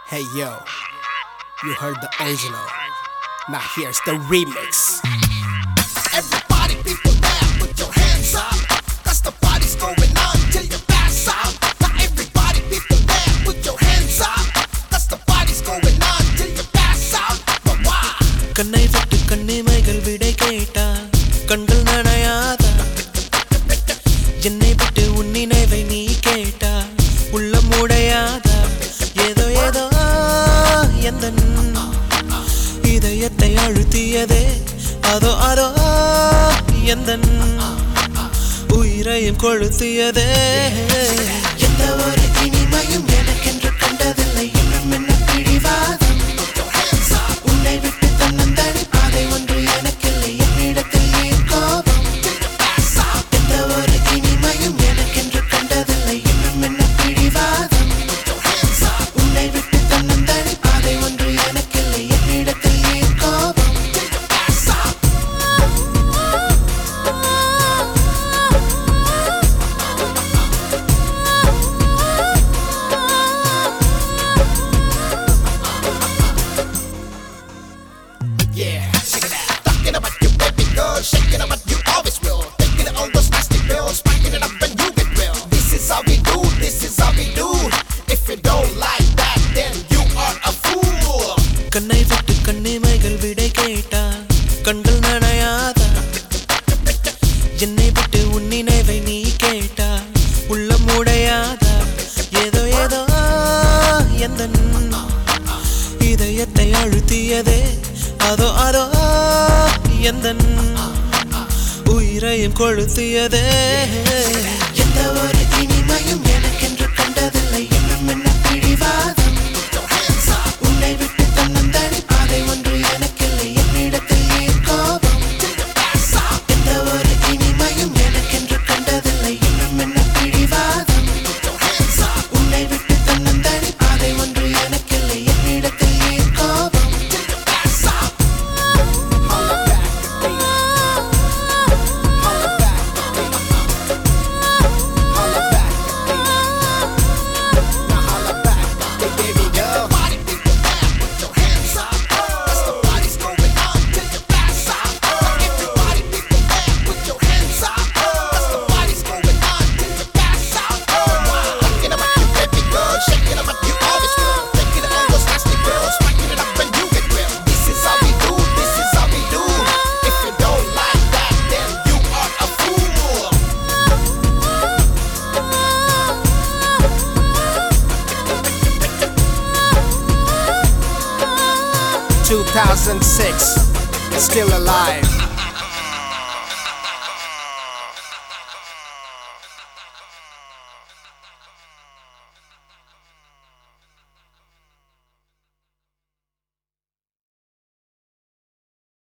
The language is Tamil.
Hey yo, you heard the original. Now here's the remix. Everybody, people there, put your hands up. Cause the party's going on till you pass out. Now everybody, people there, put your hands up. Cause the party's going on till you pass out. But why? கண்ணை விட்டு கண்ணிமைகள் விடை கேட்டா கண்கள் நனையாதா என்னை விட்டு உன் நினைவை நீ கேட்டா உள்ளம் உடையாதா ஏதோ ஏதோ எந்த இதயத்தை அழுத்தியதே அதோ அதோ எந்த உயிரையும் கொளுத்தியதே எந்த ஒரு இனிமையும் எனக்கென்று கண்டதில்லை இன்னும் என்ன பிடிவாதம் உன்னை விட்டு தன்னந்தனி பாதை ஒன்று எனக்கில்லை என்னிடத்தில் ஏன் கோபம் எந்த ஒரு இனிமையும் எனக்கென்று கண்டதில்லை இன்னும் என்ன பிடிவாதம் உன்னை விட்டு தன்னந்தனி பாதை ஒன்று எனக்கில்லை என்னிடத்தில் ஏன் கோபம் 'Yeah, check it out. Talking about you, baby girl, shaking about you always will. Taking all those nasty pills, packing it up and you get real. This is how we do, this is how we do. If you don't like that, then you are a fool. கண்ணை விட்டு கண்ணிமைகள் விடை கேட்டா கண்கள் நனையாதா என்னை விட்டு உன் நினைவை நீ கேட்டா உள்ளம் உடையாதா ஏதோ ஏதோ எந்த இதயத்தை அழுத்தியதே அதோ அதோ எந்த உயிரையும் கொளுத்தியதே எந்த ஒரு இனிமையும் எனக்கென்று கண்டதில்லை இன்னும் என்ன பிடிவாதம் உன்னை விட்டு தன்னந்தனி பாதை ஒன்று எனக்கில்லை என்னிடத்தில் ஏன் கோபம் எந்த ஒரு இனிமையும் எனக்கென்று கண்டதில்லை இன்னும் என்ன பிடிவாதம் உன்னை விட்டு தன்னந்தனி பாதை ஒன்று எனக்கில்லை என்னிடத்தில் ஏன் கோபம் Holla back, baby. Holla back, baby. Holla back, baby. Now holla back, baby girl. Party people there, put your hands up. Cause the party's going on till you pass out. Now everybody people there, put your hands up. Cause the party's going on till you pass out. Talking about you, baby girl, shaking about you always will. Taking all those nasty pills, packing it up and you get real. This is how we do, this is how we do. If you don't like that, then you are a fool. 2006, still alive.